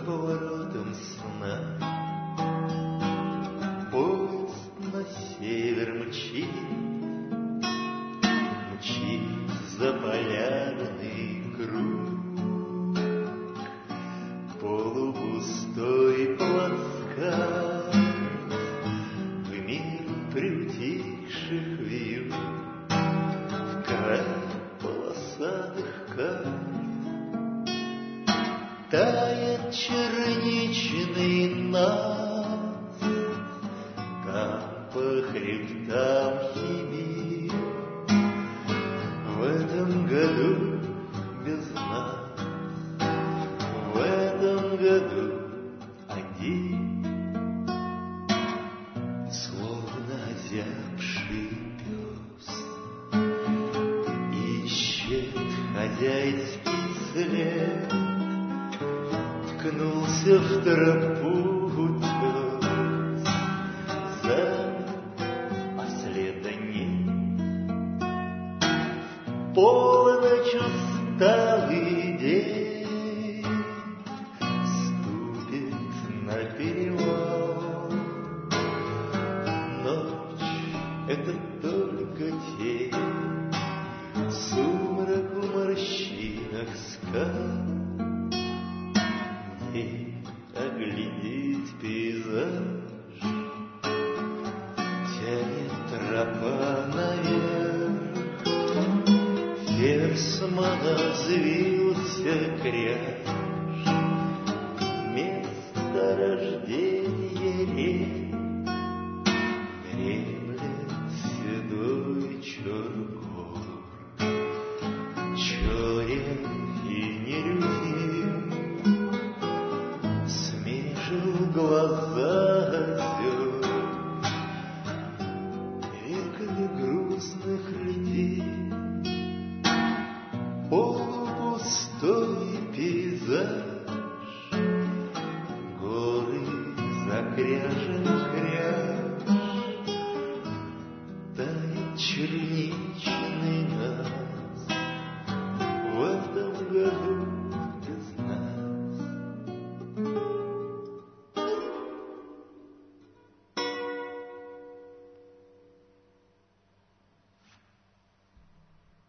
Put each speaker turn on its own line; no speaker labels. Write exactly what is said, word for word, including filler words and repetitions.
поворотом сна. Поезд на север мчит, мчит за полярный круг. Полупустой плацкарт в мир приутихших вьюг, в край полосатых карт тает черничный наст, как по хребтам Химир. В этом году без нас, в этом году один, словно озябший пес, ищет хозяйский след. Ткнулся в тропу утес, замер, а следа нет. Полночь усталый день ступит на перевал. Ночь — это только тень, сумрак в морщинах скал. Оглядеть пейзаж, тянет тропа наверх. Ферсмана взвился кряж, место рождения рек дремлет седой Чоргор. Черен и нелюдим глаза озер, веками грустных людей. Полупустой пейзаж, горы закряжен кряж, тает черничный наш.